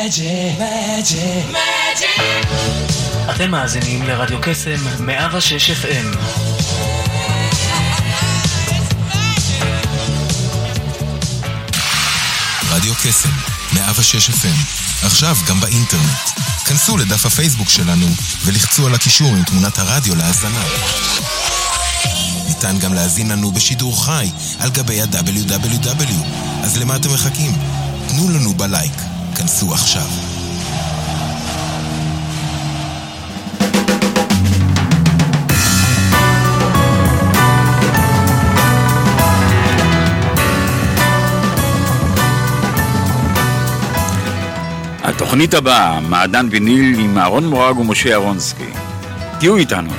אתם מאזינים לרדיו קסם 106 FM. רדיו קסם 106 FM, עכשיו גם באינטרנט. כנסו לדף הפייסבוק שלנו ולחצו על הקישור עם תמונת הרדיו להאזנה. ניתן גם להאזין לנו בשידור חי על גבי ה-www. אז למה אתם מחכים? תנו לנו בלייק. כנסו עכשיו. התוכנית הבאה, מעדן ויניל עם אהרון מורג ומשה אהרונסקי. תהיו איתנו.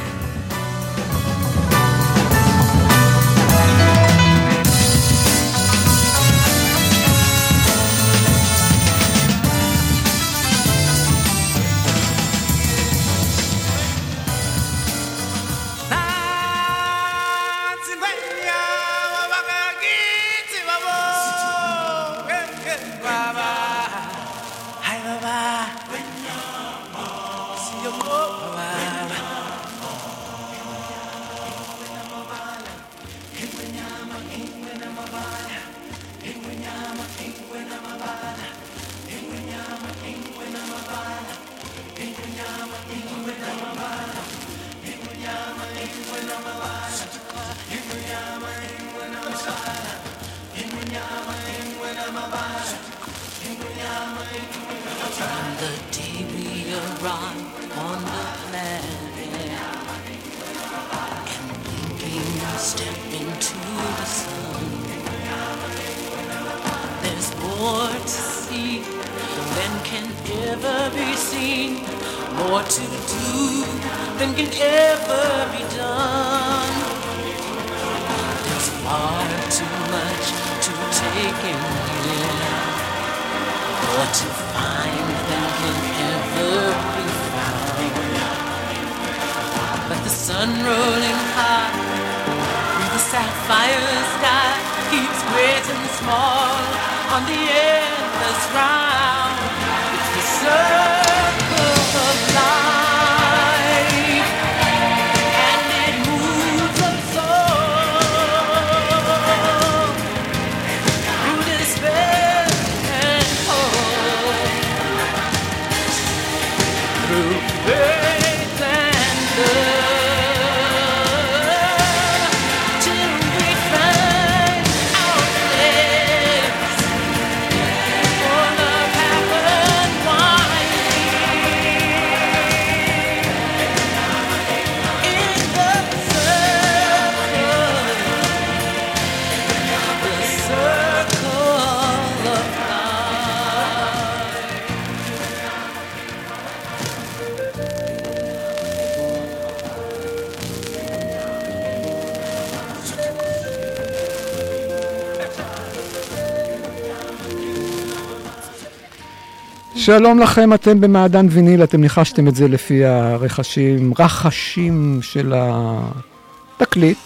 שלום לכם, אתם במעדן ויניל, אתם ניחשתם את זה לפי רחשים של התקליט,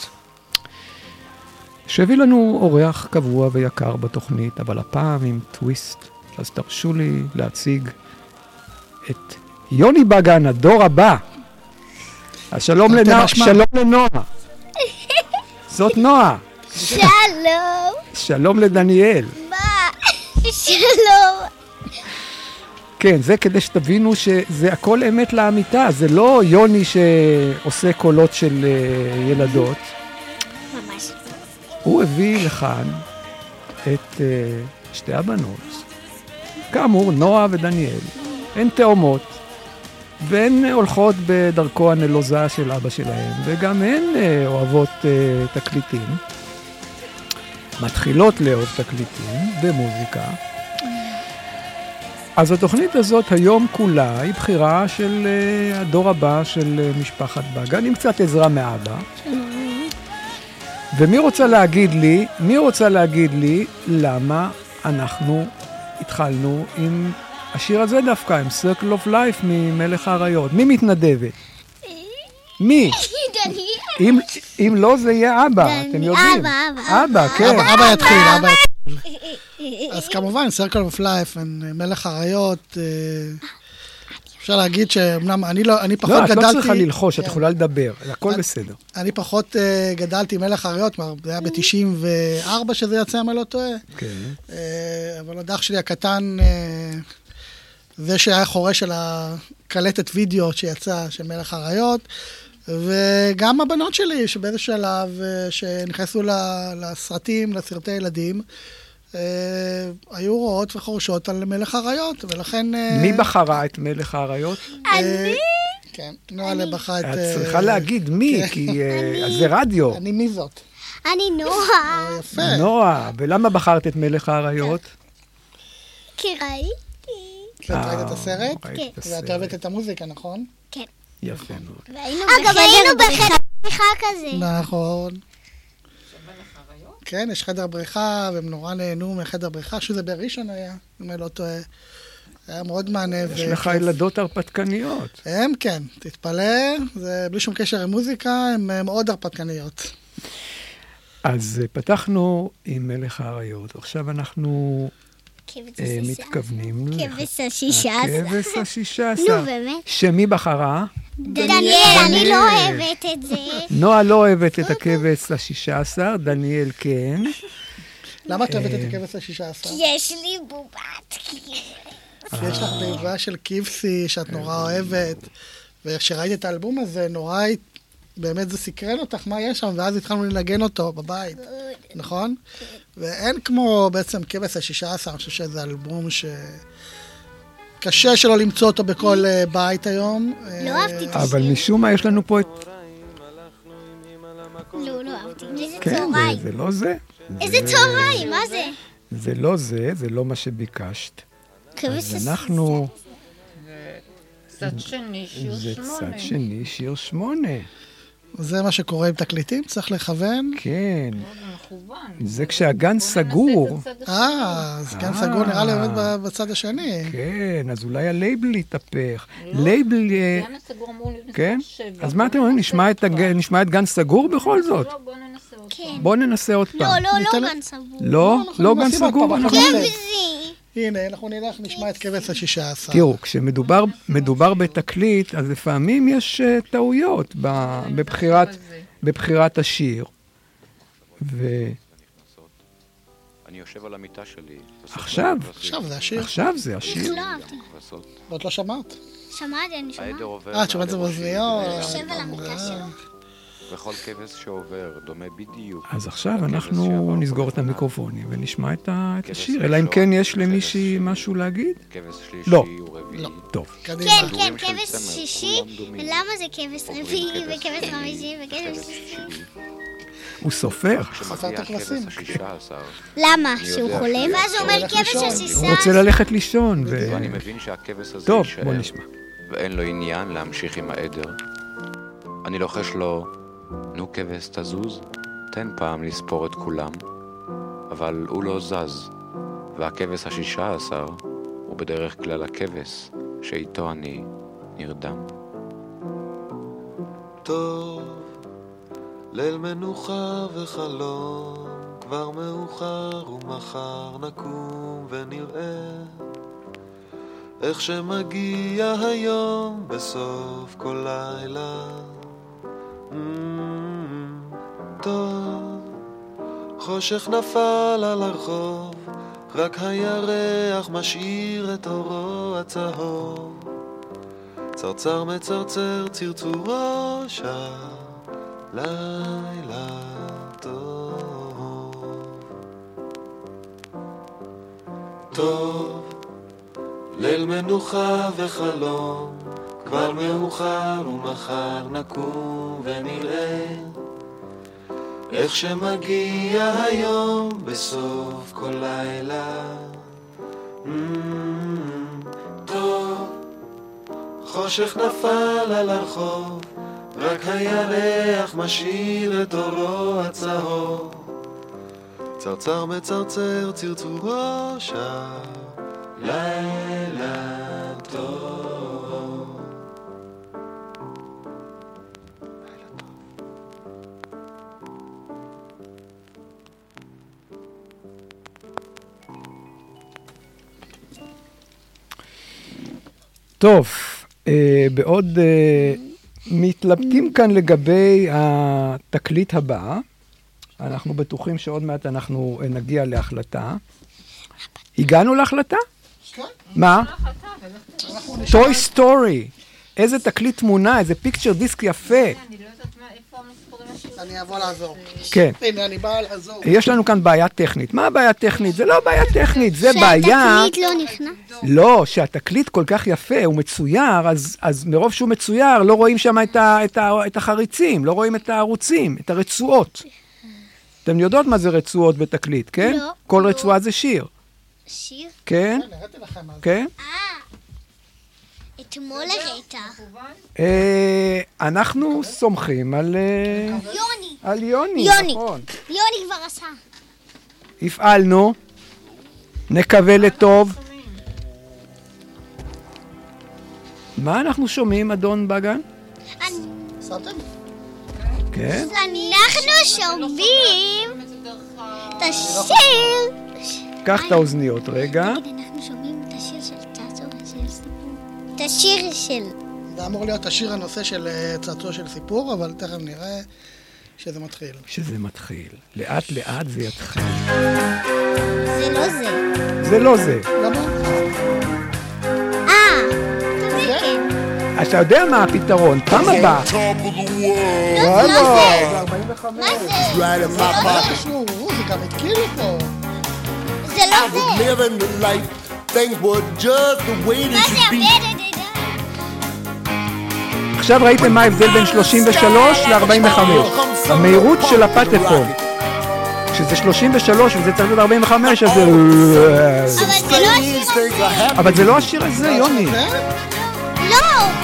שהביא לנו אורח קבוע ויקר בתוכנית, אבל הפעם עם טוויסט. אז תרשו לי להציג את יוני בגן, הדור הבא. אז שלום לנועה. זאת נועה. שלום. שלום לדניאל. מה? שלום. כן, זה כדי שתבינו שזה הכל אמת לאמיתה, זה לא יוני שעושה קולות של ילדות. ממש. הוא הביא לכאן את שתי הבנות, כאמור, נועה ודניאל. הן תאומות, והן הולכות בדרכו הנלוזה של אבא שלהם, וגם הן אוהבות תקליטים, מתחילות לאהוב תקליטים ומוזיקה. אז התוכנית הזאת היום כולה היא בחירה של הדור הבא של משפחת בגן, עם קצת עזרה מאבא. ומי רוצה להגיד לי למה אנחנו התחלנו עם השיר הזה דווקא, עם Circle of Life ממלך האריות. מי מתנדבת? מי? אם לא זה יהיה אבא, אתם יודעים. אבא, כן. אבא יתחיל. אז כמובן, Circle of Life, מלך האריות, אפשר להגיד שאומנם אני פחות גדלתי... לא, את לא צריכה ללחוש, את יכולה לדבר, הכל בסדר. אני פחות גדלתי מלך האריות, זה היה ב-94 שזה יצא, אם אני לא טועה. כן. אבל הדח שלי הקטן, זה שהיה חורה של הקלטת וידאו שיצא, של מלך האריות, וגם הבנות שלי, שבאיזה שלב, שנכנסו לסרטים, לסרטי ילדים, היו רואות וחורשות על מלך האריות, ולכן... מי בחרה את מלך האריות? אני? כן, נועה בחרה את... את צריכה להגיד מי, כי זה רדיו. אני מי זאת? אני נועה. יפה. נועה, ולמה בחרת את מלך האריות? כי ראיתי. את ראית את הסרט? כן. ואת אוהבת את המוזיקה, נכון? כן. יפה מאוד. אגב, היינו בחדר בריכה כזה. נכון. כן, יש חדר בריכה, והם נורא נהנו מחדר בריכה, שזה בראשון היה, אם אני לא טועה. היה מאוד מענה. יש לך ילדות הרפתקניות. הם כן, תתפלא, זה בלי שום קשר עם מוזיקה, הם מאוד הרפתקניות. אז פתחנו עם מלך האריות, עכשיו אנחנו מתכוונים... כבש ה-16. הכבש ה-16. נו, באמת. שמי בחרה? דניאל, אני לא אוהבת את זה. נועה לא אוהבת את הכבש ה-16, דניאל כן. למה את אוהבת את הכבש ה-16? יש לי בובת. יש לך תיבה של כבשי שאת נורא אוהבת, וכשראית את האלבום הזה, נורא, באמת זה סקרן אותך מה יש שם, ואז התחלנו לנגן אותו בבית, נכון? ואין כמו בעצם כבש ה-16, אני חושב שזה אלבום קשה שלא למצוא אותו בכל בית היום. לא אהבתי את השיר. אבל משום מה יש לנו פה את... לא אהבתי. איזה כן, צהריים. זה לא זה. איזה צהריים, מה זה? זה לא זה, זה לא מה שביקשת. כבש אז אנחנו... צד שני, שיר זה 8. צד שני, שיר 8. זה מה שקורה עם תקליטים, צריך לכוון. כן. מכוון. זה כשהגן סגור. אז גן סגור נראה לי באמת בצד השני. כן, אז אולי הלייבל יתהפך. לייבל... גן הסגור אמור להיות כן? מספר 7. אז מה אתם אומרים? נשמע את גן סגור בכל זאת? לא, בוא ננסה עוד פעם. בואו ננסה עוד פעם. לא גן סבור. לא? לא גן נשים עוד סגור? פעם, כבשי. הנה, אנחנו נלך, נשמע את כבש ה-16. תראו, כשמדובר בתקליט, אז לפעמים יש טעויות בבחירת השיר. אני יושב על המיטה שלי. עכשיו זה השיר. עכשיו זה השיר. לא אהבתי. עוד לא שמעת? שמעתי, אני שומעת. העדר עובר... את שומעת את זה באוזניות. יושב על המיטה שלו. וכל כבש שעובר דומה בדיוק. אז עכשיו אנחנו נסגור את המיקרופונים ונשמע את השיר, אלא אם כן יש למישהי משהו להגיד? כבש שלישי לא. הוא רביעי. טוב. קדימה. כן, כבש שישי. למה זה כבש רביעי וכבש חמישי וכבש שישי? הוא סופר. חסרת הכבשים. למה? שהוא חולם? ואז הוא אומר כבש הוא השישה. רוצה ללכת לישון. ואני מבין שהכבש הזה טוב, יישאר, בוא נשמע. ואין לו עניין להמשיך עם העדר. אני לוחש לו, נו כבש תזוז, תן פעם לספור את כולם. אבל הוא לא זז, והכבש ה-16 הוא בדרך כלל הכבש שאיתו אני נרדם. טוב, ליל מנוחה וחלום, כבר מאוחר ומחר נקום ונראה איך שמגיע היום בסוף כל לילה. טוב, חושך נפל על הרחוב, רק הירח משאיר את אורו הצהוב. צרצר מצרצר צרצורו שר, לילה טוב. טוב, ליל מנוחה וחלום, כבר מאוחר ומחר נקום ונראה איך שמגיע היום בסוף כל לילה. טוב, חושך נפל על הרחוב, רק הירח משאיר את אורו הצהוב. צרצר מצרצר צרצורו שר, לילה טוב. טוב, בעוד מתלבטים כאן לגבי התקליט הבא, אנחנו בטוחים שעוד מעט אנחנו נגיע להחלטה. הגענו להחלטה? כן. מה? טוי סטורי. איזה תקליט תמונה, איזה פיקצ'ר דיסק יפה. אני לא יודעת איפה המספורים השיעורים. אני אבוא לעזור. כן. הנה, אני באה לעזור. יש לנו כאן בעיה טכנית. מה הבעיה טכנית? זה לא בעיה טכנית, זה בעיה... שהתקליט לא נכנס. לא, שהתקליט כל כך יפה, הוא מצויר, אז מרוב שהוא מצויר, לא רואים שם את החריצים, לא רואים את הערוצים, את הרצועות. אתם יודעות מה זה רצועות בתקליט, כן? לא. כל רצועה זה שיר. שיר? כן? הראיתי לכם מה זה. כן? אתמול הראית. אנחנו סומכים על... יוני. על יוני, יוני. נכון. יוני כבר עשה. הפעלנו, נקווה לטוב. מה אנחנו שומעים, אדון בגן? שמתם? כן? אנחנו שומעים את השיר. קח את האוזניות רגע. אנחנו שומעים את השיר של צעצוע של סיפור. את השיר של... זה אמור להיות השיר הנושא של צעצוע של סיפור, אבל תכף נראה שזה מתחיל. שזה מתחיל. לאט לאט זה יתחיל. זה לא זה. זה לא זה. למה? זה כן. אתה יודע מה הפתרון? פעם הבא. לא, זה לא זה. זה 45. מה זה? מה קשור? זה גם התקילו פה. זה לא זה. Things were just the way they מה should be. זה? עכשיו ראיתם מה ההבדל בין 33 ל-45. המהירות של הפטפון. כשזה 33 וזה צריך להיות 45, אז זה... אבל זה לא השיר הזה, יוני. לא.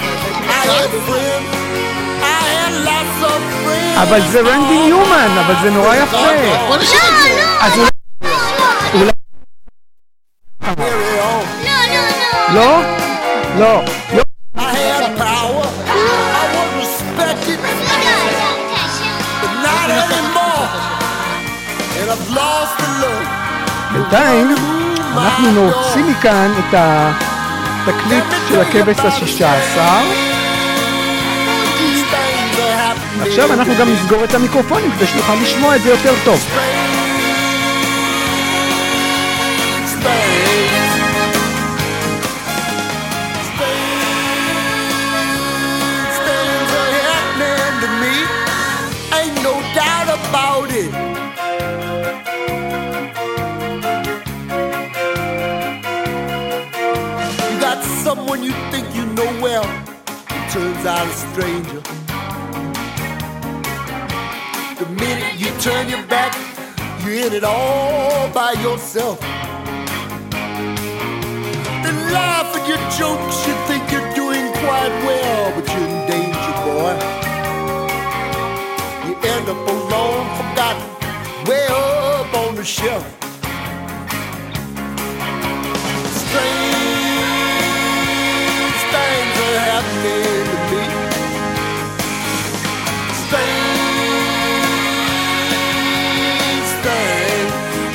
אבל זה רנדי ניומן, אבל זה נורא יפה. בוא נשאיר את זה. אז אולי... לא? לא. לא. I had power, I was respected, but not anymore. And I've lost the love. בינתיים אנחנו נוציא מכאן את התקליט של הכבש ה-16. עכשיו אנחנו גם נסגור את המיקרופונים כדי שנוכל לשמוע את זה יותר טוב. About it. You got someone you think you know well, turns out a stranger. The minute you turn your back, you're in it all by yourself. They laugh at your jokes, you think you're doing quite well, but you're in danger, boy. End up alone, forgotten, way up on the shelf. Strange things are happening to me. Strange things.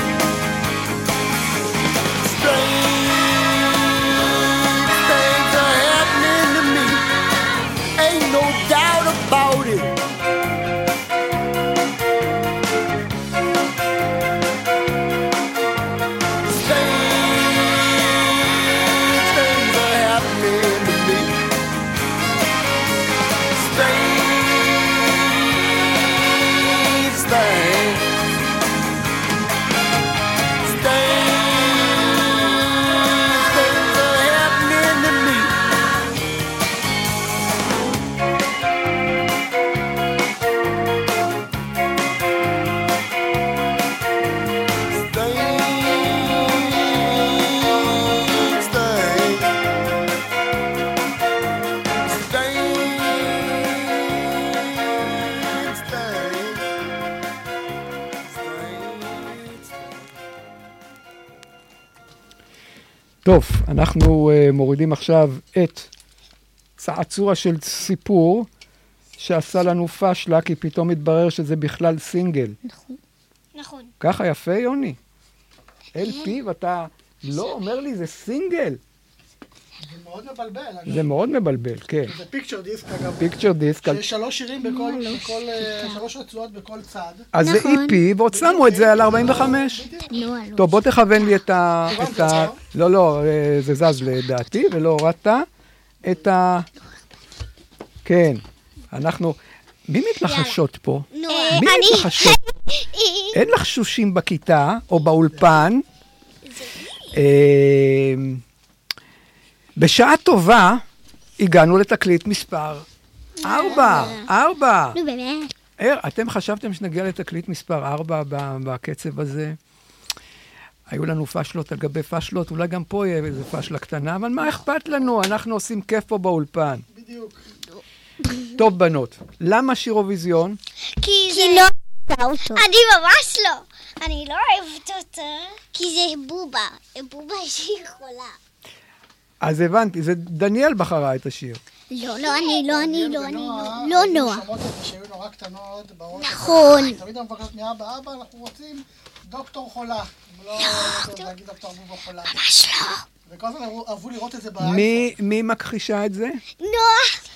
Strange things are happening to me. Ain't no doubt about it. טוב, אנחנו מורידים עכשיו את צעצוע של סיפור שעשה לנו פשלה, כי פתאום התברר שזה בכלל סינגל. נכון. ככה יפה, יוני? LP, ואתה לא אומר לי, זה סינגל. זה מאוד מבלבל. זה מאוד מבלבל, כן. זה פיקצ'ר דיסק, אגב. פיקצ'ר דיסק. שיש 3 שירים שלוש רצועות בכל צד. אז זה EP, ועוד שמו את זה על 45. טוב, בוא תכוון לי את ה... לא, זה זז לדעתי, ולא הורדת את ה... כן, אנחנו... מי מתלחשות פה? מי מתלחשות? אין לחשושים בכיתה או באולפן. בשעה טובה הגענו לתקליט מספר 4. נו באמת. אתם חשבתם שנגיע לתקליט מספר 4 בקצב הזה? היו לנו פשלות על גבי פשלות, אולי גם פה יהיה איזו פשלה קטנה, אבל מה אכפת לנו? אנחנו עושים כיף פה באולפן. בדיוק. טוב בנות, למה שירוויזיון? כי לא עושה אותו. אני ממש לא. אני לא אוהבת אותו. כי זה בובה. בובה שהיא חולה. אז הבנתי, זה דניאל בחרה את השיר. לא, אני לא נועה. שמות את זה שהיו נורא קטנות בראש. נכון. תמיד המבקשות מאבא, אנחנו רוצים דוקטור חולה. לא להגיד דוקטור בובה חולה. ממש לא. וכל הזמן אהבו לראות את זה באייפון. מי מכחישה את זה? נועה.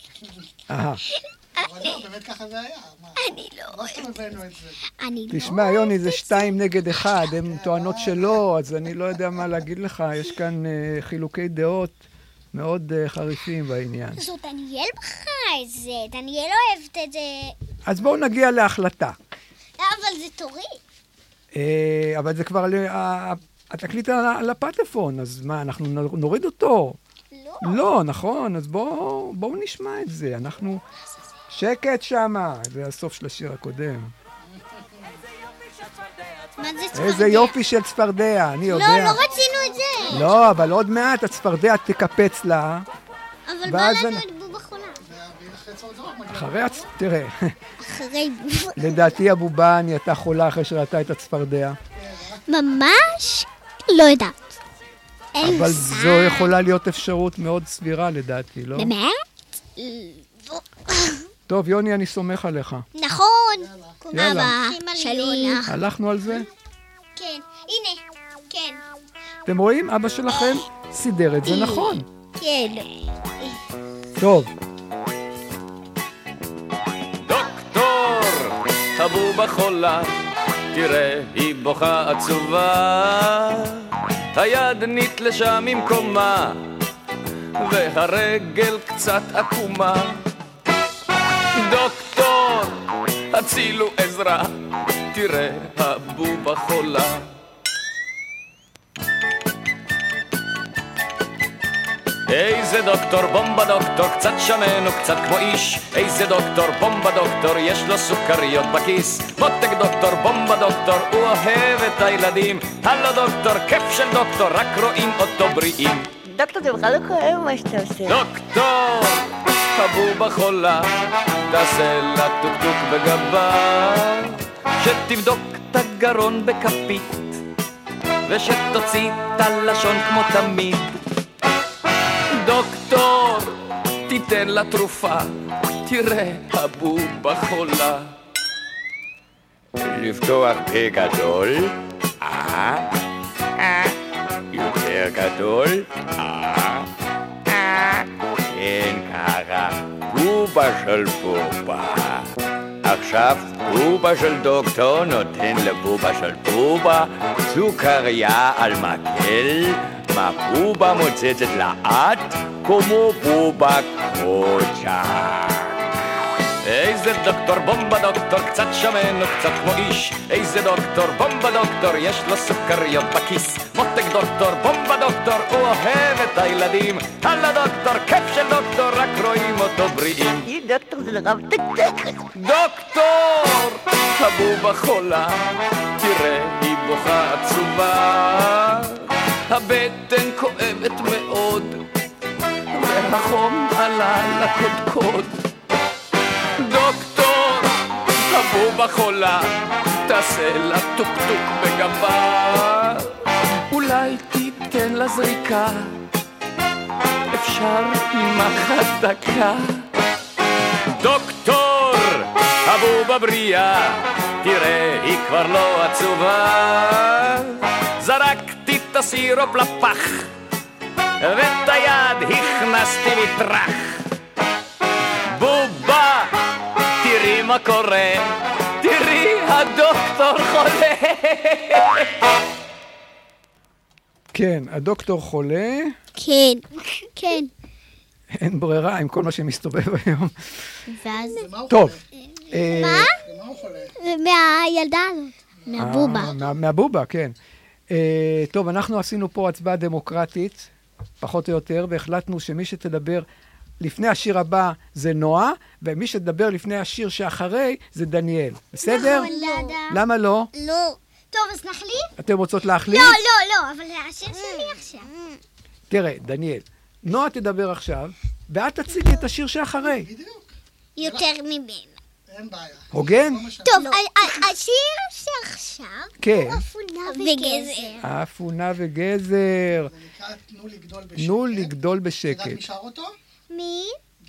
אבל לא, באמת ככה זה היה. אני לא לא סתם הבאנו את זה. תשמע, יוני, זה 2-1, הן טוענות שלא, אז אני לא יודע מה להגיד לך, יש כאן חילוקי דעות מאוד חריפים בעניין. זו דניאל בחרה את זה, דניאל אוהבת את זה. אז בואו נגיע להחלטה. אבל זה תורי. אבל זה כבר, התקליט על הפטפון, אז מה, אנחנו נוריד אותו? לא, נכון, אז בואו נשמע את זה, אנחנו... שקט שמה, זה הסוף של השיר הקודם. מה זה צפרדע? איזה יופי של צפרדע, אני יודע. לא רצינו את זה. לא, אבל עוד מעט הצפרדע תקפץ לה. אבל בא לנו את בובה חולה. תראה, אחרי בובה. לדעתי הבובה נהייתה חולה אחרי שראתה את הצפרדע. ממש לא יודעת. אבל זו יכולה להיות אפשרות מאוד סבירה לדעתי, לא? באמת? טוב, יוני, אני סומך עליך. נכון. יאללה. אבא שלי. הלכנו על זה? כן, הנה, כן. אתם רואים? אבא שלכם סידר את זה נכון. כן. טוב. דוקטור, הבובה חולה, תראה, היא בוכה עצובה. היד נתלשה ממקומה, והרגל קצת עקומה. דוקטור, הצילו עזרה, תראה, הבובה חולה. איזה דוקטור, בומבה דוקטור, קצת שמן וקצת כמו איש. איזה דוקטור, בומבה דוקטור, יש לו סוכריות בכיס. מותק דוקטור, בומבה דוקטור, הוא אוהב את הילדים. הלו דוקטור, כיף של דוקטור, רק רואים אותו בריאים. דוקטור, זה בכלל לא כואב מה שאתה עושה. דוקטור, הבובה חולה, תעשה לה טוק-טוק בגבה, שתבדוק את הגרון בכפית, ושתוציא את הלשון כמו תמיד. דוקטור, תיתן לה תרופה, תראה, הבובה חולה. לפתוח פה גדול, יותר גדול, כן ככה, בובה של בובה. עכשיו בובה של דוקטור נותן לבובה של בובה סוכריה על מקל, מה בובה מוצצת לאט כמו בובה קוצ'ק. איזה דוקטור, בומבה דוקטור, קצת שמן וקצת כמו איש. איזה דוקטור, בומבה דוקטור, יש לו סוכריות בכיס. מותק דוקטור, בומבה דוקטור, הוא אוהב את הילדים. הלו דוקטור, כיף של דוקטור, רק רואים אותו בריאים. דוקטור זה לרב תקתק. דוקטור, הבובה חולה, תראה, היא בוכה עצובה. הבטן כואבת מאוד, והחום עלה לקודקוד. דוקטור, הבובה חולה, תעשה לה טוק-טוק בגבה. אולי תיתן לה זריקה, אפשר עם אחת דקה. דוקטור, הבובה בריאה, תראה, היא כבר לא עצובה. זרקתי את הסירופ לפח, ואת היד הכנסתי מטרח. בובה, תראי מה קורה, תראי הדוקטור חולה. כן, הדוקטור חולה. כן, כן. אין ברירה עם כל מה שמסתובב היום. ואז... טוב. מה? מהילדה הזאת, מהבובה. מהבובה, כן. טוב, אנחנו עשינו פה הצבעה דמוקרטית, פחות או יותר, והחלטנו שמי שתדבר לפני השיר הבא זה נועה, ומי שתדבר לפני השיר שאחרי זה דניאל. בסדר? למה לא? לא. טוב, אז נחליט? אתם רוצות להחליט? לא, לא, לא, אבל השיר שלי עכשיו. תראה, דניאל, נועה תדבר עכשיו, ואת תציגי את השיר שאחרי. יותר ממנו. אין בעיה. הוגן? טוב, השיר שעכשיו כן. הוא אפונה וגזר. אפונה וגזר. זה נקרא תנו לגדול בשקט. תנו לגדול בשקט. יודעת מי שר אותו? מי?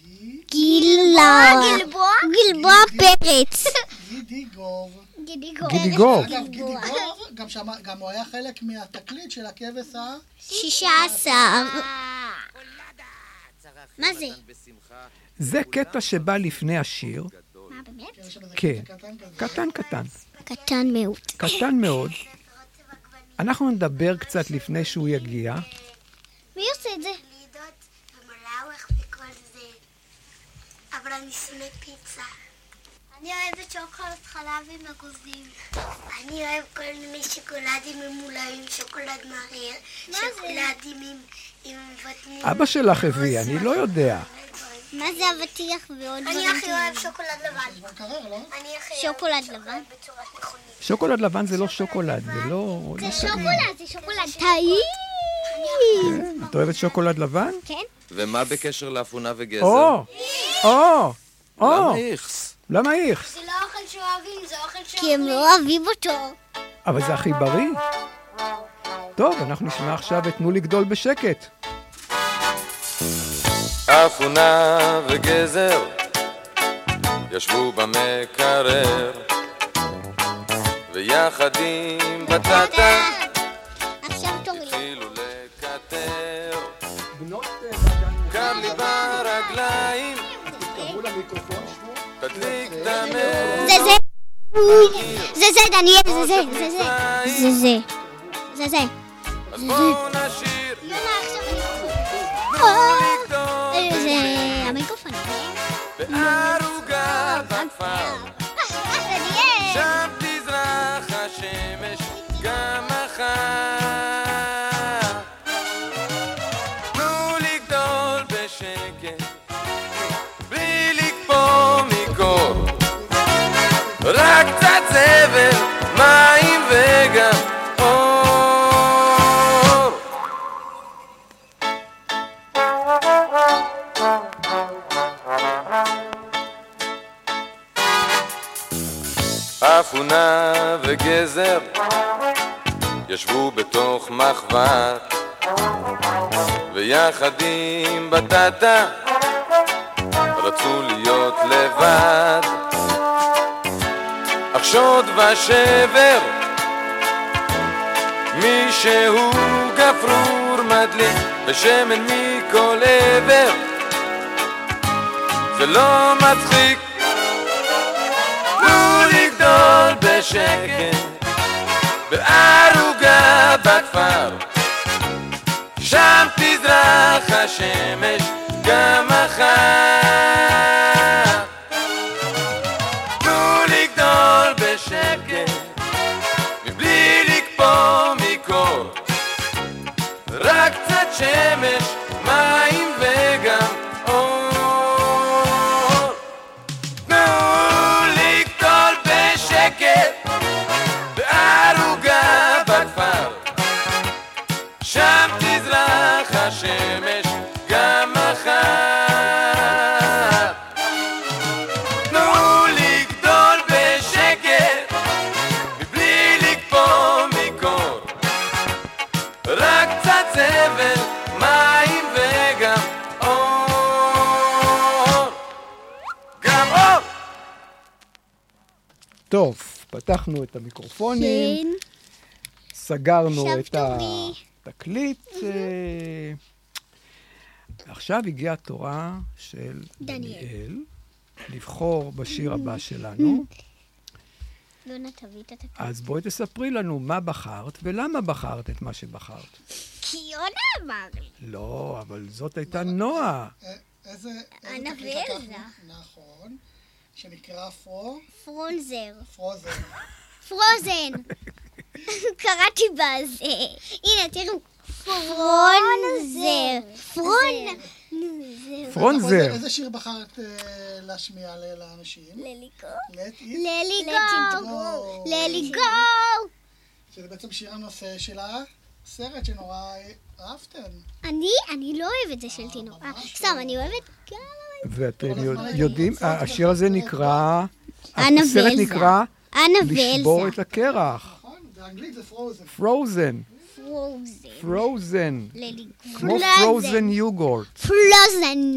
גלבוע פרץ. גידי גור. גידי גור. אגב, גידי גור, גם הוא היה חלק מהתקליט של הכבש 16. מה זה? זה קטע שבא לפני השיר. מה, באמת? כן. קטן קטן. קטן מאוד. קטן מאוד. אנחנו נדבר קצת לפני שהוא יגיע. מי עושה את זה? אבל אני שונא פיצה. אני אוהבת שוקולד חלב עם אגוזים. אני אוהב כל מיני שוקולדים ממולאים, שוקולד מריר, שוקולדים עם בטנים. אבא שלך הביא, אני לא יודע. מה זה אבטיח ועוד דברים? אני הכי אוהב שוקולד לבן. שוקולד לבן? שוקולד לבן זה לא שוקולד, זה לא... זה שוקולד, זה שוקולד טעים. את אוהבת שוקולד לבן? כן. ומה בקשר לאפונה וגזר? למה איכס? למה איכס? זה לא אוכל שאוהבים, זה אוכל שאוהבים. כי הם לא אוהבים אותו. אבל זה הכי בריא. טוב, אנחנו נשמע עכשיו את תנו לגדול בשקט. אפונה וגזר ישבו במקרר ויחד עם בטטה התחילו לקטר. קר לי ברגליים תדליק דמר. זה דניאל, זה אז בואו נשיר זה המיקרופון. בערוגה בכפר שם תזרח השמש גם מחר. תנו לגדול בשקט בלי לקפוא מקור, רק קצת זבל, מים וגם אור. אפונה וגזר ישבו בתוך מחבת ויחד עם בטטה רצו להיות לבד. אך שוד ושבר מישהו גפרור מדליק בשמן מכל עבר, זה לא מצחיק. תנו לגדול בשקט בערוגה בכפר שם תזרח השמש גם מחר. תנו לגדול בשקט מבלי לקפוא מקור, רק קצת שמש, מים וגם אור. תנו לגדול בשקט בערוגה בכפר שם תזרח השמש גם מחר. תנו לגדול בשקט מבלי לקפוא מקור, רק קצת זבל, מים וגם אור. גם אור. טוב, פתחנו את המיקרופונים, סגרנו את התקליט. עכשיו הגיעה התורה של דניאל, לבחור בשיר הבא שלנו. יונה, תביא את התקליט. אז בואי תספרי לנו מה בחרת ולמה בחרת את מה שבחרת. כי יונה אמר לי. לא, אבל זאת הייתה נועה. איזה הנביא אלזה. נכון, שנקרא פרונזר. פרוזן. קראתי בזה. הנה, תראו. פרונזר. פרונזר. איזה שיר בחרת להשמיע לאנשים? לליקו. לליקו. לליקו. שזה בעצם שיר הנושא של הסרט שנורא אהבתם. אני לא אוהבת זה של תינוק. סתם, אני אוהבת גם... ואתם יודעים, השיר הזה נקרא... הסרט נקרא לשבור את הקרח. נכון, באנגלית זה פרוזן. פרוזן. כמו פרוזן יוגורט. פרוזן.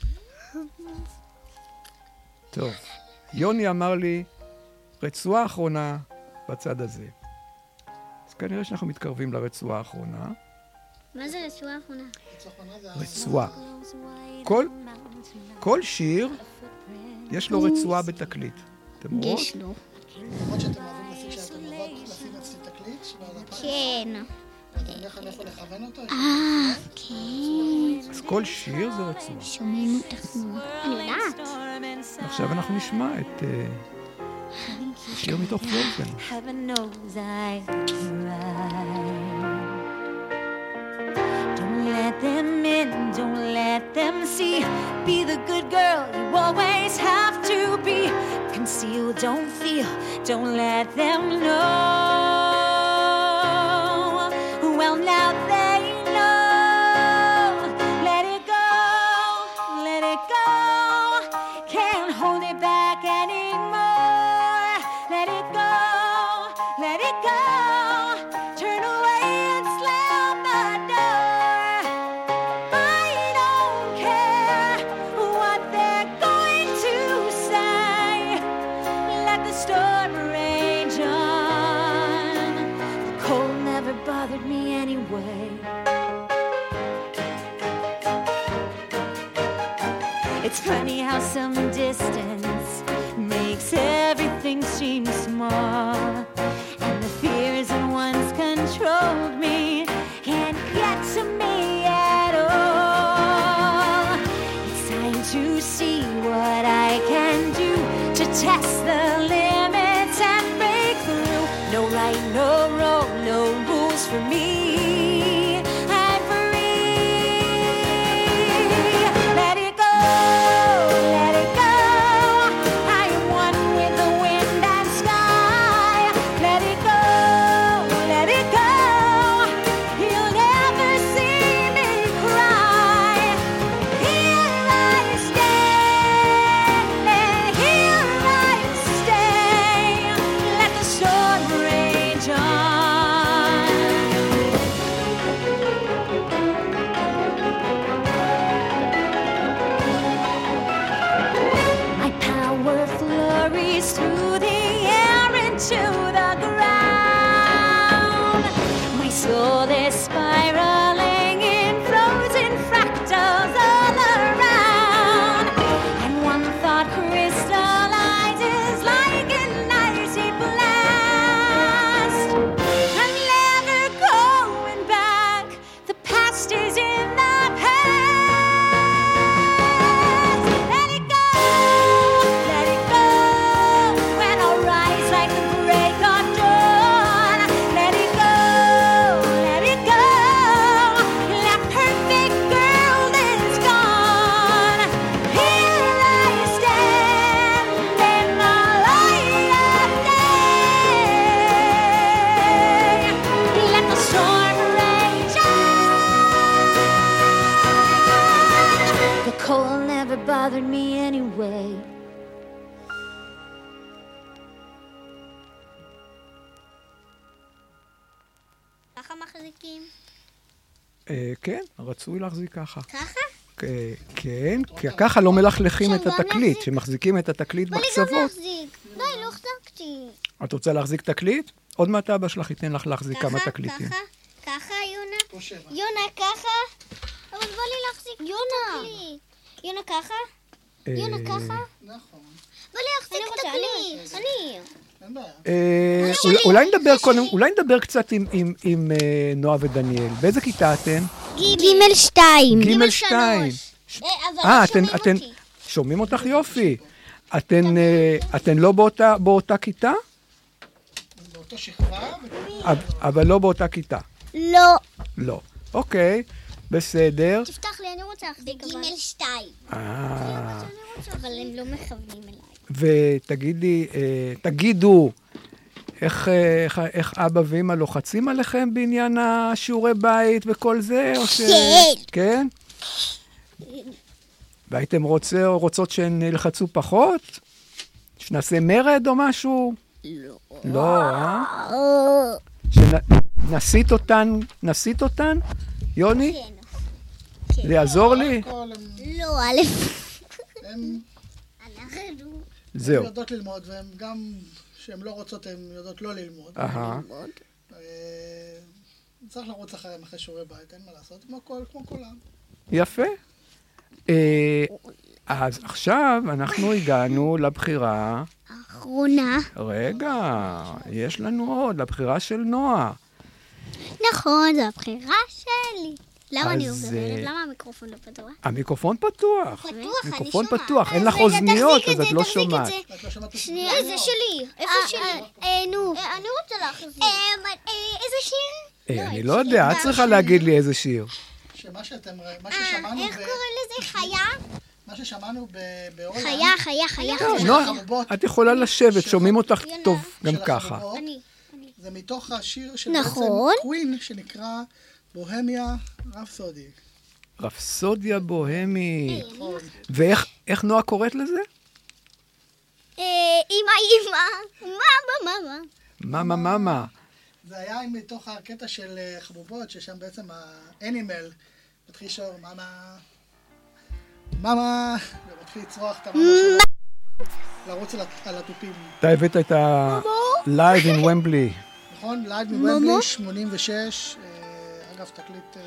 טוב, יוני אמר לי, רצועה האחרונה בצד הזה. אז כנראה שאנחנו מתקרבים לרצועה האחרונה. מה זה רצועה האחרונה? רצועה. כל שיר יש לו רצועה בתקליט. אתם רואות? יש לו. למרות שאתם אוהבים לשים לשים אצלי תקליט? כן. אתה הולך על איפה לכוון אותו? כן. אז כל שיר זה רצועה. שומעים אותך. אני יודעת. עכשיו אנחנו נשמע את שיר מתוך פרוזן. Heaven knows I tried. Don't let them in, don't let them see. Be the good girl you always have to be. Conceal, don't feel, don't let them know. Well, now they know. Let it go, let it go. Can't hold it back anymore. Let it go, let it go. Turn away and slam the door. I don't care what they're going to say. Let the storm rage on. The cold never bothered me anyway. It's funny how some distance makes everything seem small. And the fears that once controlled me can't get to me at all. It's time to see what I can do to test the limits and break through. No right, no wrong, no rules for me. I'm free. Let it go, let it go. I am one with the wind and sky. Let it go, let it go. You'll never see me cry. Here I stand, and here I stay. Let the storm rage on. My power flurries through the air into the ground. My soul is spiraling in frozen fractals all around. And one thought crystallizes like an icy blast. I'm never going back. The past is in the past. Let it go, let it go. When I rise like the break of dawn. Let it go, let it go. That perfect girl is gone. Here I stand in the light of day. Let the storm rage on. The cold never bothered me anyway. ככה מחזיקים? כן, רצוי להחזיק ככה. ככה? כן, כי ככה לא מלכלכים את התקליט, שמחזיקים את התקליט בא לי גם בקצוות. להחזיק. די, לא החזקתי. את רוצה להחזיק תקליט? עוד מעט אבא שלך ייתן לך להחזיק כמה תקליטים. ככה, יונה? יונה, ככה? אבל בא לי להחזיק יונה. יונה ככה? יונה ככה? נכון. בא לי להחזיק את הכלי. אני. אין בעיה. אולי נדבר קצת עם נועה ודניאל. באיזה כיתה אתן? גימל 2. גימל 2. אתן שומעים אותך יופי. אתן לא באותה כיתה? באותה שכבה? אבל לא באותה כיתה. לא. לא. אוקיי, בסדר. תפתח לי, אני רוצה להחזיק. בגימל 2. אבל הם לא מכוונים אליי. תגידו, איך אבא ואמא לוחצים עליכם בעניין השיעורי בית וכל זה? כן. והייתם רוצות שהן ילחצו פחות? שנעשה מרד או משהו? לא. לא, נסיט אותן? יוני? כן. לעזור לי? לא, א'. זהו. הן יודעות ללמוד, והן גם, שהן לא רוצות, הן יודעות לא ללמוד. צריך לרוץ אחריהם אחרי שיעורי בית, אין מה לעשות, כמו כולם. יפה. אז עכשיו אנחנו הגענו לבחירה... האחרונה. רגע, יש לנו עוד, לבחירה של נועה. נכון, זו הבחירה שלי. למה אני עוברת? למה המיקרופון לא פתוח? המיקרופון פתוח. המיקרופון פתוח, אין לך אוזניות, אז את לא שומעת. שנייה, זה שלי. איפה שלי? נו. אני רוצה להחזיר. איזה שיר? אני לא יודע, את צריכה להגיד לי איזה שיר. שמה ששמענו... איך קוראים לזה? חיה? מה ששמענו בהולנד... חיה. את יכולה לשבת, שומעים אותך טוב גם ככה. זה מתוך השיר של בעצם קווין, שנקרא בוהמיה רפסודי. רפסודיה בוהמי. ואיך נועה קוראת לזה? אמא. מאמה. זה היה מתוך הקטע של חבובות, ששם בעצם האנימל מתחיל לשאול מאמה, ומתחיל לצרוח את המאמה שלו, לרוץ על הטופים. אתה הבאת את ה-Live in Wembley. נכון, Live in Wembley, 86. אגב, תקליט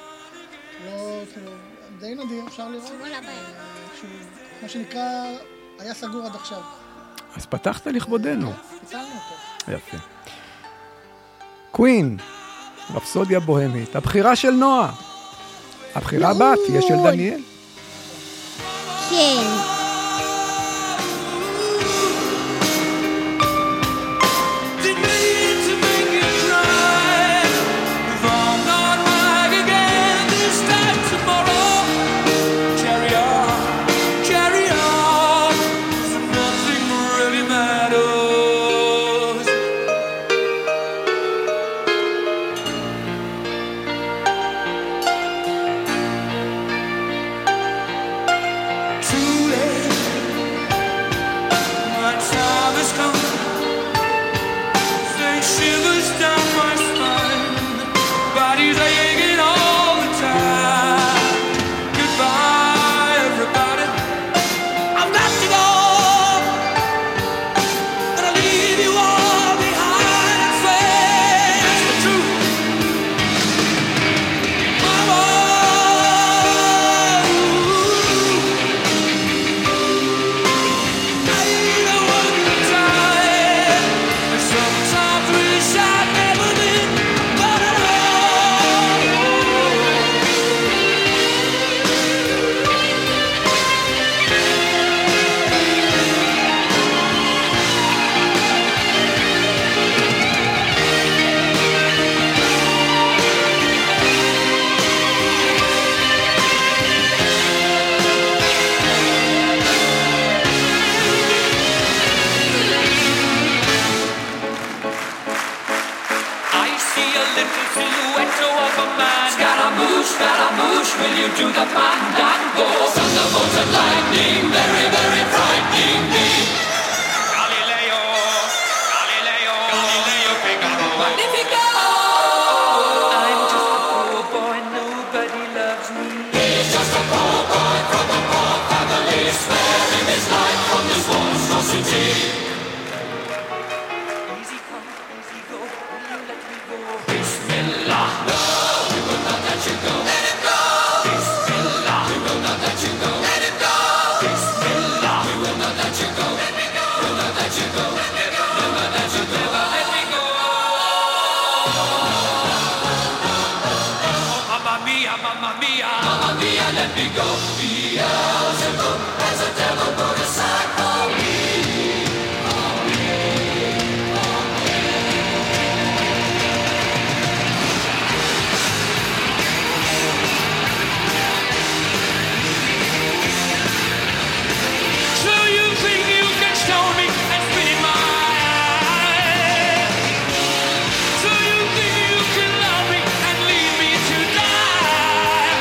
די נדיר, אפשר לראות. מה שנקרא, היה סגור עד עכשיו. אז פתחת לכבודנו. פיצלנו אותו. יפה. קווין, רפסודיה בוהמית. הבחירה של נועה. הבחירה הבאה תהיה של דניאל. כן. Scaramouche, will you do the fandango? Thunderbolts and lightning, very, very frightening me. Galileo, Figaro. Magnifico! I'm just a poor boy, nobody loves me. He's just a poor boy from a poor family, sparing his life from this monstrosity. Easy come, easy go, will you let me go? Bismillah, no, we will not let you go. Let him go! mia, mamma mia. Mamma mia, let me go. Beelzebub has a devil put aside for me. So you think you can stone me and spit in my eye? So you think you can love me and leave me to die?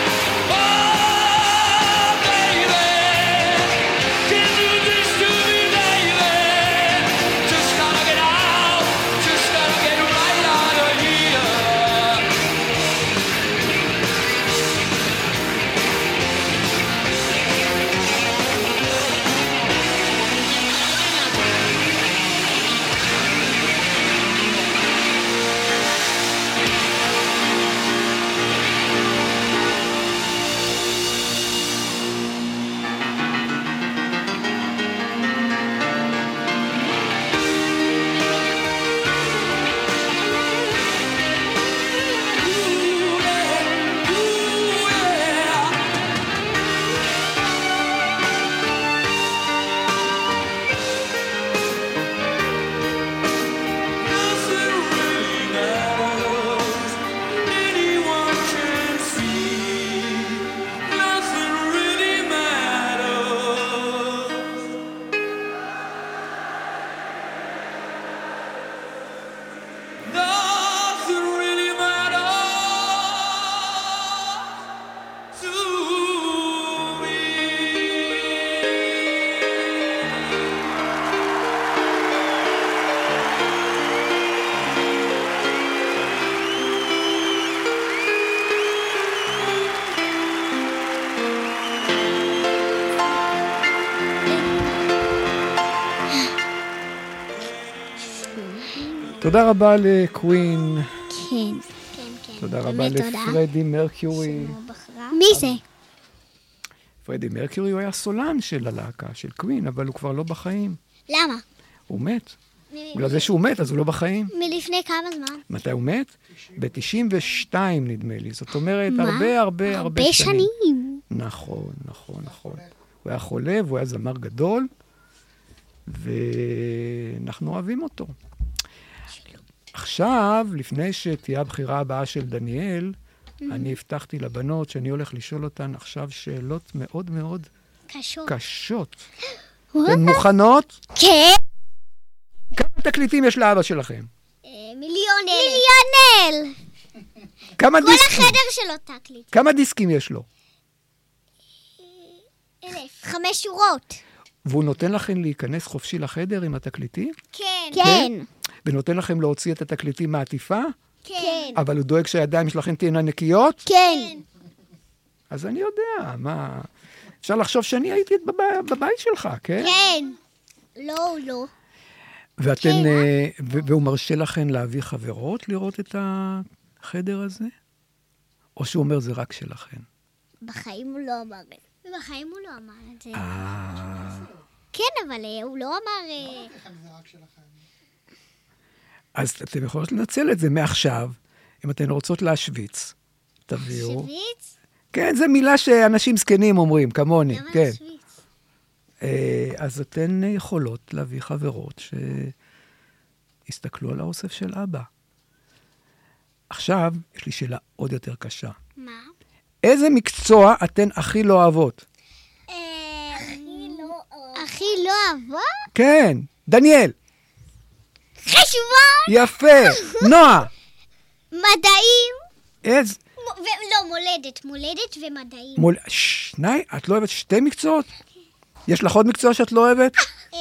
Oh, baby, can you do this to me, baby? Just gotta get out, just gotta get right out of here. Nothing really matters. Anyone can see. Nothing really matters. Nothing really matters to me. תודה רבה לקווין. כן. תודה רבה באמת תודה. לפרדי מרקיורי. מי זה? פרדי מרקיורי הוא היה סולן של הלהקה, של קווין, אבל הוא כבר לא בחיים. למה? הוא מת. בגלל זה שהוא מת, אז הוא לא בחיים. מלפני כמה זמן? מתי הוא מת? ב-92 נדמה לי. זאת אומרת, מה? הרבה הרבה שנים. נכון. הוא היה חולה והוא היה זמר גדול, ואנחנו אוהבים אותו. עכשיו, לפני שתהיה הבחירה הבאה של דניאל, אני הבטחתי לבנות שאני הולך לשאול אותן עכשיו שאלות מאוד מאוד קשות. אתן מוכנות? כן. כמה תקליטים יש לאבא שלכם? מיליונל. כמה כל דיסקים? החדר שלו תקליט. כמה דיסקים יש לו? 5 שורות. והוא נותן לכם להיכנס חופשי לחדר עם התקליטים? כן. ונותן לכם להוציא את התקליטים מהעטיפה? כן. אבל הוא דואג שהידיים שלכם תהיינה נקיות? כן. אז אני יודע, מה... אפשר לחשוב שאני הייתי בבית שלך, כן? כן. לא. ואתן, והוא מרשה לכם להביא חברות לראות את החדר הזה? או שהוא אומר זה רק שלכם? בחיים הוא לא אמר את זה. בחיים הוא לא אמר את זה. כן, אבל הוא לא אמר... אז אתם יכולות לנצל את זה מעכשיו, אם אתן רוצות להשוויץ. תביאו. שוויץ? כן, זו מילה שאנשים זקנים אומרים, כמוני. למה כן. שוויץ? אז אתן יכולות להביא חברות שיסתכלו על האוסף של אבא. עכשיו, יש לי שאלה עוד יותר קשה. מה? איזה מקצוע אתן הכי לא אוהבות? הכי לא אהבה? כן, דניאל. חשבון! יפה. נועה. מדעים. איזה... לא, מולדת ומדעים. שני? את לא אוהבת 2 מקצועות? יש לך עוד מקצוע שאת לא אוהבת?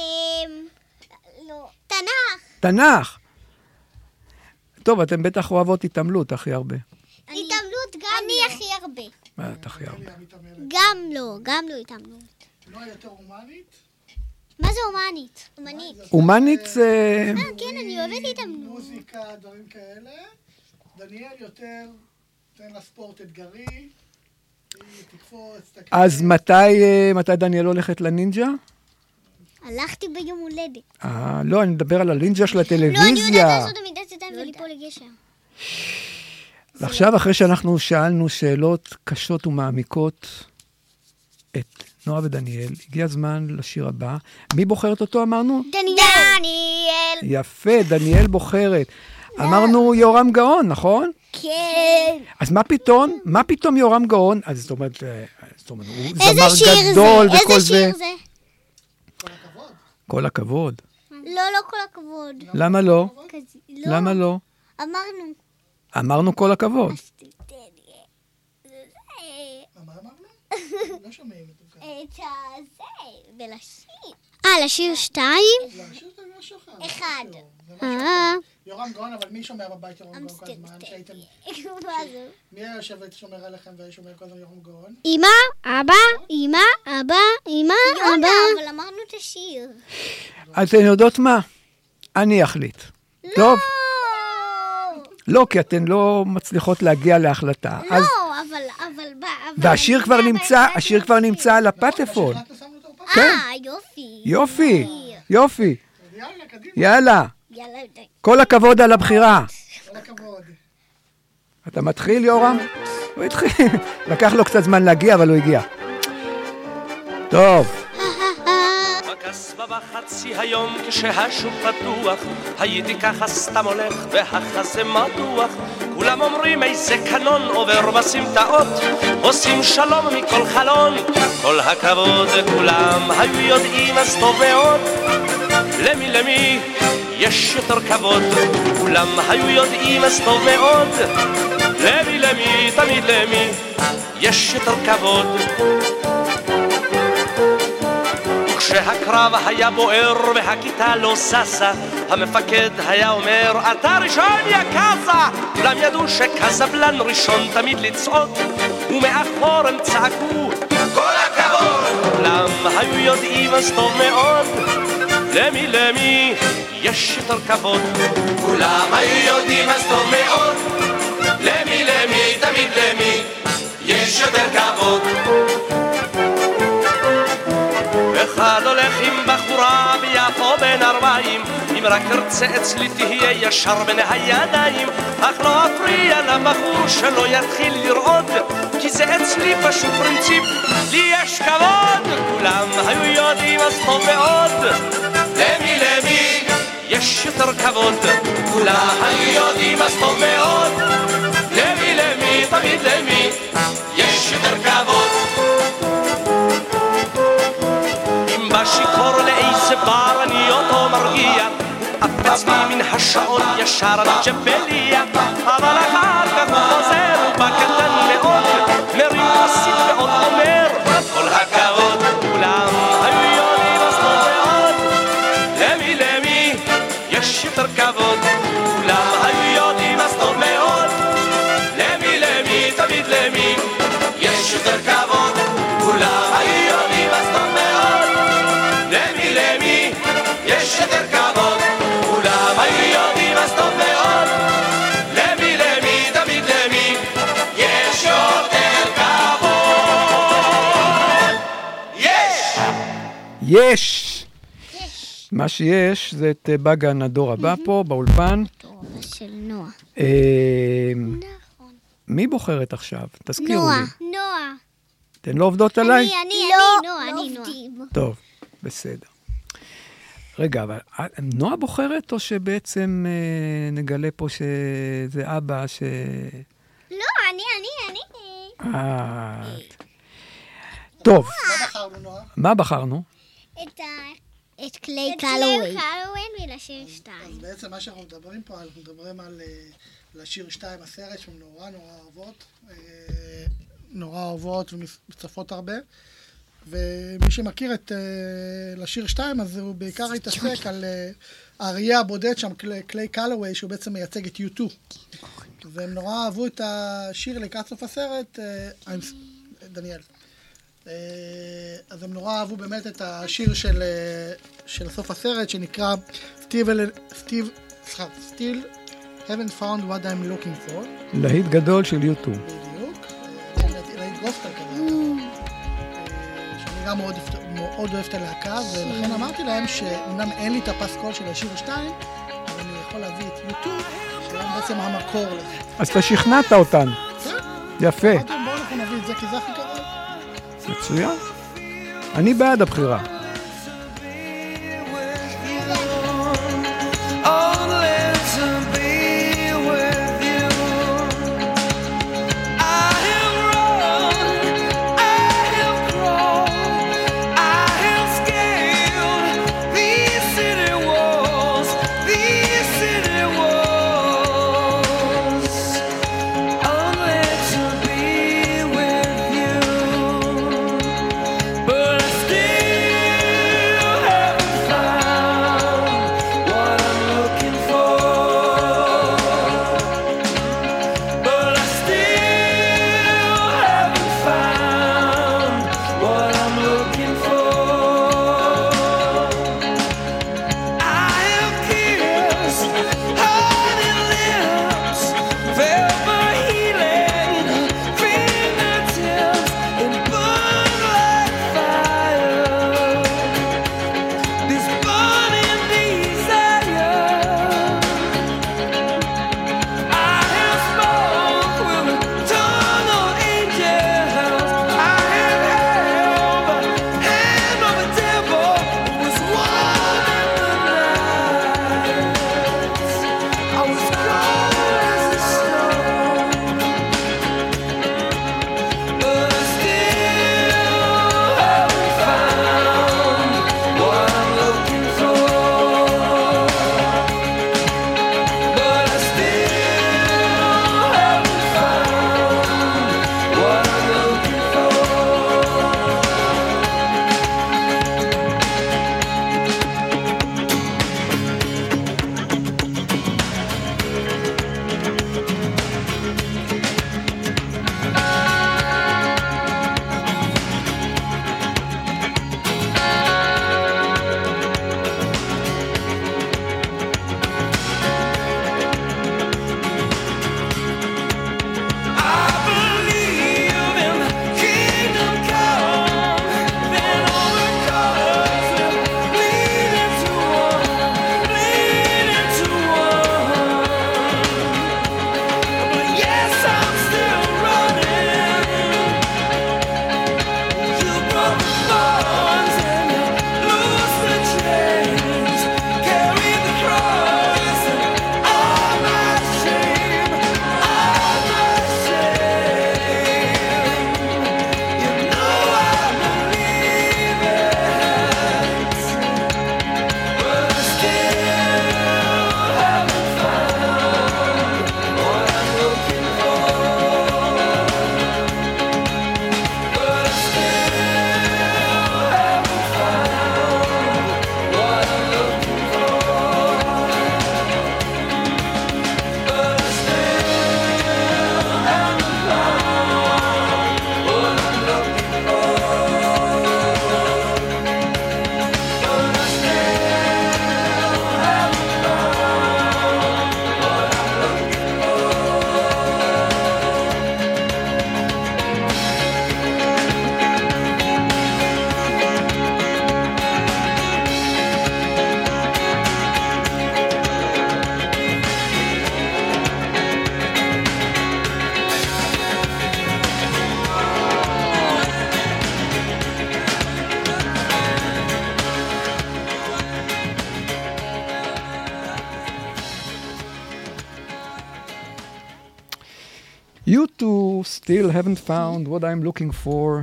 לא. תנ"ך. תנ"ך. טוב, אתם בטח אוהבות התעמלות הכי הרבה. התעמלות גם אני הכי הרבה. מה את הכי הרבה? גם לא התעמלות. לא יותר הומנית? מה זה הומנית? הומנית זה... כן, אני אוהבת התעמלות. מוזיקה, דברים כאלה. דניאל יותר, תן לה ספורט אתגרי. תקפוץ, תקפוץ. אז מתי דניאל הולכת לנינג'ה? הלכתי ביום הולדת. לא, אני מדבר על הלינג'ה של הטלוויזיה. לא, אני יודעת לעשות עמידת ידיים וליפול לגשר. ועכשיו, אחרי שאנחנו שאלנו שאלות קשות ומעמיקות את נועה ודניאל, הגיע הזמן לשיר הבא. מי בוחרת אותו, אמרנו? דניאל. יפה, דניאל בוחרת. אמרנו יורם גאון, נכון? כן. אז מה פתאום יורם גאון? אז זאת אומרת, הוא זמר גדול וכל זה. איזה שיר זה? כל הכבוד. לא כל הכבוד. למה לא? למה לא? אמרנו כל הכבוד. לא שומעים את זה. את הזה, ולשיר. לשיר 2? לשיר 2 משהו אחר. 1. יורם גאון, אבל מי שומר בבית יורם גאון כל הזמן? שהייתם... מי היה יושב ושומר עליכם ושומר כל הזמן יורם גאון? אמא, אבא, אמא, אבא. אבל אמרנו את השיר. אז אתן יודעות מה? אני אחליט. טוב? לא, כי אתן לא מצליחות להגיע להחלטה. לא, אבל... והשיר כבר נמצא על הפטפון. יופי. יאללה. כל הכבוד על הבחירה. כל הכבוד. אתה מתחיל, יורם? הוא התחיל. לקח לו קצת זמן להגיע, אבל הוא הגיע. טוב. בקסבה בחצי היום כשהשוק פתוח, הייתי ככה סתם הולך והחזה מדוח. כולם אומרים איזה קנון עובר בסמטאות, עושים שלום מכל חלון. כל הכבוד כולם היו יודעים אז טוב מאוד. למי יש יותר כבוד, כולם היו יודעים אז טוב מאוד. למי תמיד למי יש יותר כבוד. כשהקרב היה בוער והכיתה לא ססה, המפקד היה אומר אתה ראשון יא קאזה. כולם ידעו שקזבלן ראשון תמיד לצעוד, ומאחור הם צעקו כל הכבוד. כולם היו יודעים אז טוב מאוד. למי יש יותר כבוד, כולם היו יודעים אז טוב מאוד. למי תמיד למי יש יותר כבוד. אחד הולך עם בחורה ביפו בן 40, אם רק ארצה אצלי תהיה ישר בין הידיים, אך לא אפריע לבחור שלא יתחיל לרעוד, כי זה אצלי פשוט פרינציפ, לי יש כבוד. כולם היו יודעים אז טוב מאוד. למי יש יותר כבוד, כולם היו יודעים אז טוב מאוד. למי תמיד למי יש יותר כבוד. בשיכור לאיזה בר אני אותו מרגיע, אף עצמי מן השעון ישר לג'בליה, אבל אחר כך הוא חוזר בקטן מאוד, מרים פסית ועוד אומר כל הכבוד. כולם היו יודעים אז טוב מאוד. למי יש יותר כבוד, כולם היו יודעים אז טוב מאוד. למי תמיד למי יש יותר כבוד, כולם היו יודעים אז טוב מאוד. למי יש יותר כבוד, כולם היו יודעים אז טוב מאוד. למי תמיד למי יש יותר כבוד. יש! מה שיש זה את בגן הדור הבא פה באולפן. של נועה. מי בוחרת עכשיו? תזכירו לי. נועה. אתן לא עובדות עליי? אני נועה. טוב, בסדר. רגע, אבל נועה בוחרת או שבעצם נגלה פה שזה אבא ש... לא, אני. טוב. מה בחרנו, נועה? מה בחרנו? את קליי קלווי ולשיר 2. אז בעצם מה שאנחנו מדברים פה, אנחנו מדברים על לשיר 2 הסרט שהן נורא אוהבות ומצטרפות הרבה. ומי שמכיר את לשיר 2, אז הוא בעיקר התעסק על האריה הבודד שם, קליי קלווי, שהוא בעצם מייצג את U2. והם נורא אהבו את השיר לקראת סוף הסרט, דניאל. אז הם נורא אהבו באמת את השיר של סוף הסרט, שנקרא Still haven't found what I'm looking for. להיט גדול של U2. בדיוק. להיט גוספל כזה. שאני גם מאוד אוהב את הלהקה, ולכן אמרתי להם שאומנם אין לי את הפסקול של השיר 2, אבל אני יכול להביא את U2, שהם בעצם המקור לזה. אז אתה שכנעת אותן. יפה. בואו אנחנו נביא את זה, כי זה הכי כזה. מצוין. אני בעד הבחירה. You two still haven't found what I'm looking for.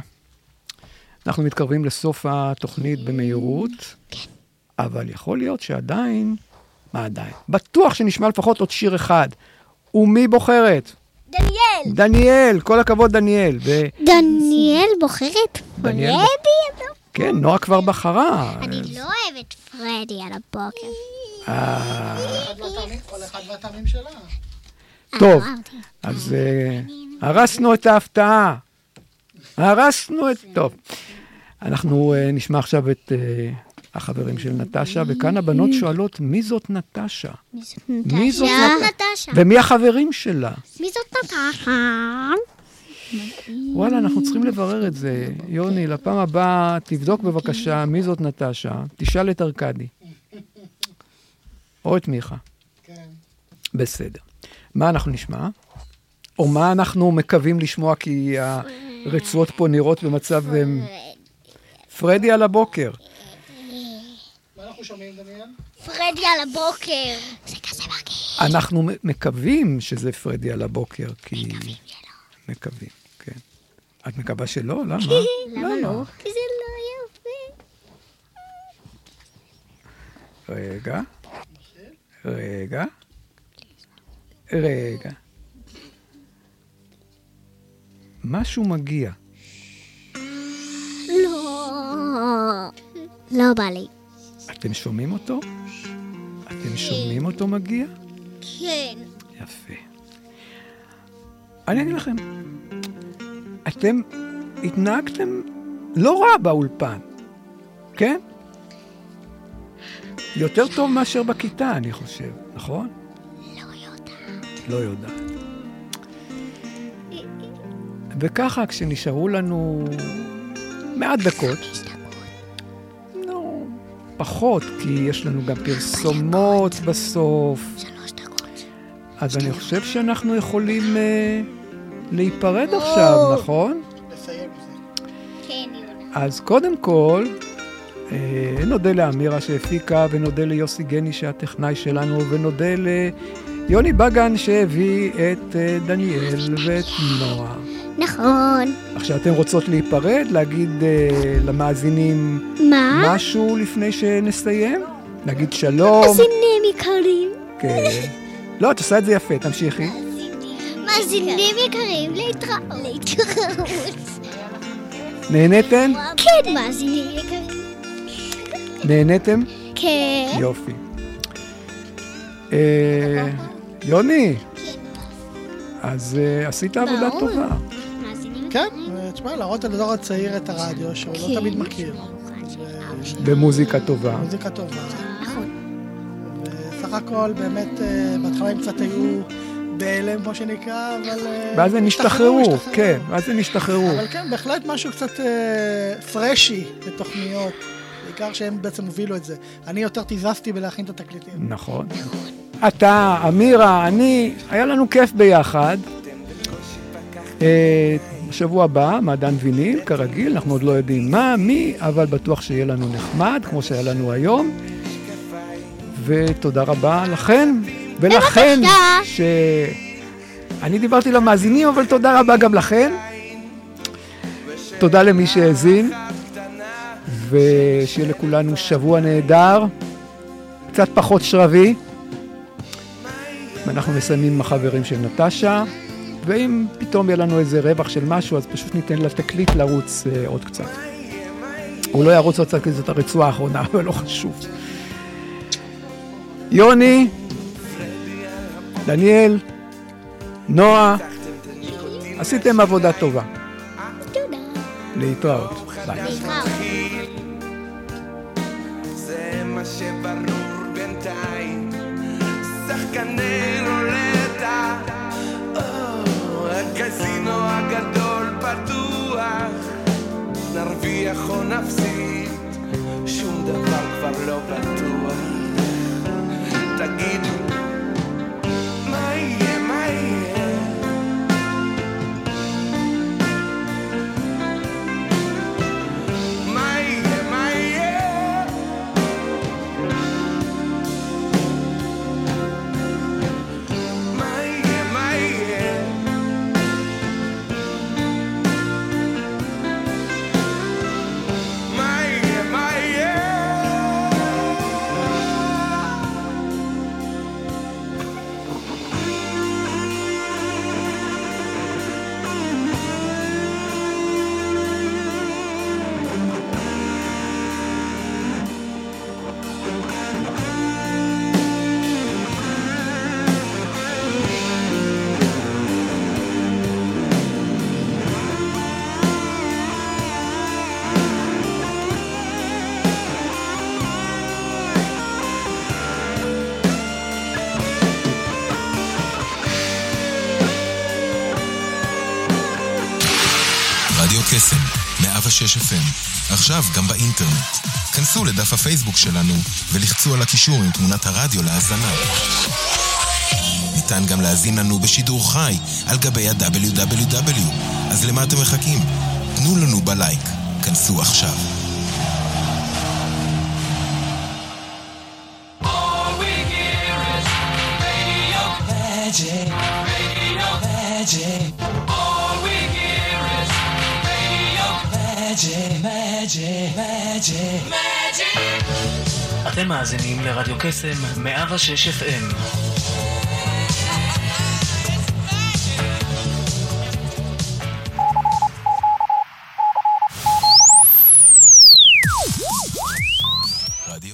אנחנו מתקרבים לסוף התוכנית במהירות, אבל יכול להיות שעדיין, מה עדיין? בטוח שנשמע לפחות עוד שיר אחד. ומי בוחרת? דניאל. דניאל, כל הכבוד דניאל. דניאל בוחרת פרדי? כן, נועה כבר בחרה. אני לא אוהבת פרדי על הבוקר. כל אחד והטעמים שלה. טוב, אז הרסנו את ההפתעה. טוב, אנחנו נשמע עכשיו את החברים של נטשה, וכאן הבנות שואלות, מי זאת נטשה? מי זאת נטשה? ומי החברים שלה? מי זאת נטשה? וואלה, אנחנו צריכים לברר את זה. יוני, לפעם הבאה תבדוק בבקשה מי זאת נטשה, תשאל את ארקדי. או את מיכה. בסדר. מה אנחנו נשמע? או מה אנחנו מקווים לשמוע, כי הרצועות פה נראות במצב פרדי על הבוקר. מה אנחנו שומעים, דניאל? פרדי על הבוקר. זה כזה מרגיש. אנחנו מקווים שזה פרדי על הבוקר, כי... מקווים, כן. את מקווה שלא? למה? למה לא? כי זה לא יפה. רגע. משהו מגיע. לא בא לי. אתם שומעים אותו? אתם שומעים אותו מגיע? כן. יפה. אני אגיד לכם, אתם התנהגתם לא רע באולפן, כן? יותר טוב מאשר בכיתה, אני חושב, נכון? לא יודעת. וככה, כשנשארו לנו מעט דקות, פחות, כי יש לנו גם פרסומות בסוף. 3 דקות. אז אני חושב שאנחנו יכולים להיפרד עכשיו, נכון? לסיים את זה. כן, אז קודם כל, נודה לאמירה שהפיקה, ונודה ליוסי גני שהטכנאי שלנו, ונודה ליוני בגן שהביא את דניאל ואת נועה. נכון. עכשיו אתם רוצות להיפרד, להגיד למאזינים משהו לפני שנסיים? להגיד שלום. מאזינים יקרים. כן. לא, את עושה את זה יפה, תמשיכי. מאזינים יקרים, להתראות. נהניתם? כן, מאזינים יקרים. נהניתם? כן. יופי. יוני, אז עשית עבודה טובה. כן, תשמע, להראות על הדור הצעיר את הרדיו, שהוא לא תמיד מכיר. במוזיקה טובה. מוזיקה טובה. נכון. וסך הכל, באמת, בהתחלה הם קצת היו בהלם, כמו שנקרא, אבל... ואז הם השתחררו, כן, ואז הם השתחררו. אבל כן, בהחלט משהו קצת פרשי לתוכניות, בעיקר שהם בעצם הובילו את זה. אני יותר תיזזתי בלהכין את התקליטים. נכון. אתה, אמירה, אני, היה לנו כיף ביחד. בשבוע הבא, מעדן ויניל, כרגיל, אנחנו עוד לא יודעים מי, אבל בטוח שיהיה לנו נחמד, כמו שהיה לנו היום. ותודה רבה לכן, ולכן, אני דיברתי למאזינים, אבל תודה רבה גם לכן. תודה למי שהאזין, ושיהיה לכולנו שבוע נהדר, קצת פחות שרבי, ואנחנו מסיימים עם החברים של נטשה, ואם פתאום יהיה לנו איזה רווח של משהו, אז פשוט ניתן לתקליט לרוץ עוד קצת. הוא לא ירוץ עוד קצת, כי זאת הרצועה האחרונה, אבל לא חשוב. יוני, דניאל, נועה, עשיתם עבודה טובה. תודה. להתראות. ביי. זה מה שברור בינתיים, שחקני רולטה, הקזינו הגדול פתוח, נרוויח או נפסיד, שום דבר כבר לא בטוח. תגידו, מה יהיה, מה יהיה? מה יהיה, מה יהיה? מה יהיה, מה יהיה? מה יהיה, מה יהיה? רדיו קסם, 106 FM, עכשיו גם באינטרנט. כנסו לדף הפייסבוק שלנו ולחצו על הקישור עם תמונת הרדיו להאזנה. ניתן גם להזין לנו בשידור חי על גבי ה-www. אז למה אתם מחכים? תנו לנו בלייק. כנסו עכשיו. Magic, radio, magic. All we hear is radio, magic, magic, magic, magic. אתם מאזינים לרדיו קסם 106 FM.